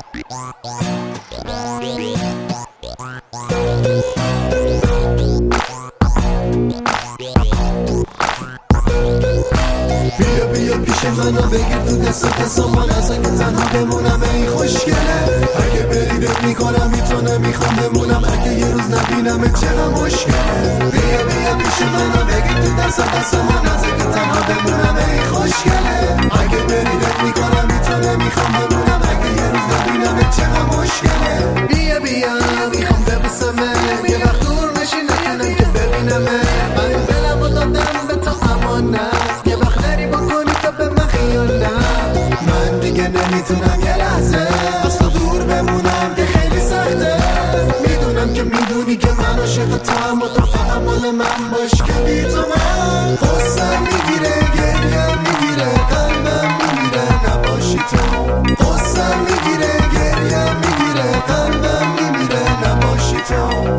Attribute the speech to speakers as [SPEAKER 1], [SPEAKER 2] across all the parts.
[SPEAKER 1] بیا بیا پیش منو بگیر تو دست سامان از اگه تنها بمونم این خوشگله اگه بریدت میکنم تو نمیخوام بمونم اگه یه روز نبینم چرا مشکله بیا بیا پیش منو بگیر تو دست سامان از اگه تنها بمونم این خوشگله اگه بریدت میکنم تو نمیخوام بمونم اگه یه روز نبینم چرا مشکله بیا بیا میخوام ببوسمه یه وقت دور نشی نکنم که ببینمه من دلم رو دادم به تو امانت یه وقت داری بکنی تو به من خیانت من دیگه نمیتونم یه لحظه از تو دور بمونم که خیلی سخته میدونم که میدونی که من عاشق توام و تو فقط مال من باش که بی تو من غصه‌م میگیره گریم میگیره قلبم میمیره نباشی تو غصه‌م میگیره گریم میگیره قلبم میمیره نباشی تو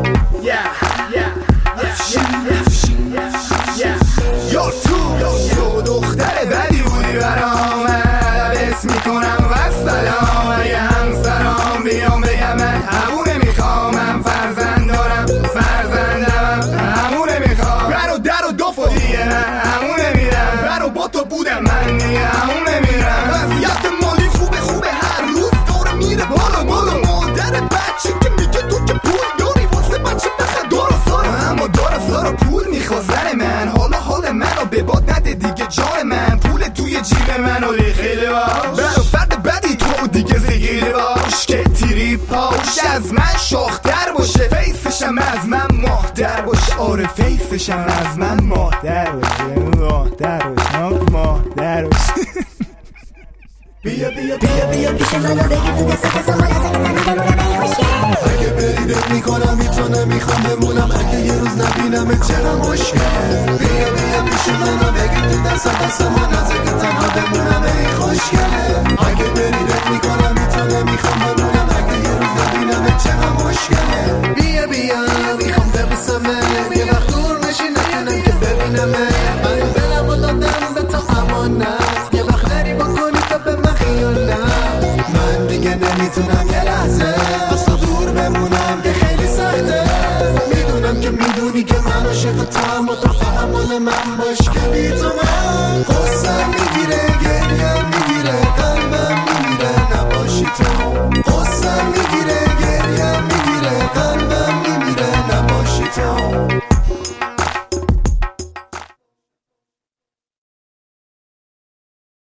[SPEAKER 2] تو دختر بدی بودی برام حس میکنم و سلام اگه همسرام بیام بگم من همونه میخوام من فرزند دارم فرزندم همونه میخوام در و دو دیگه نه همونه میرم برو با تو بودم من دیگه همونه میرم وضعیت مالی خوبه هر روز داره میره بالا مادر بچه که میگه تو که پول داری واسه بچه بخه اما دارا پول میخوا زن من حال منو به باد نده دیگه جان من پول توی جیب منو خیلی باش برو فرد بدی تو دیگه زگیره باش که تیری پاش از من شاختر باشه فیسشم از من ماهتر باشه آره فیسشم از من ماهتر باشه
[SPEAKER 1] بیا پیش منو بگیر تو دست سامان از اگه تنها بمونم این خوشگله اگه بریدت میکنم تو نمیخوام بمونم اگه یه روز نبینم چرا مشکله بیا پیش منو بگیر تو دست سامان از اگه تنها بمونم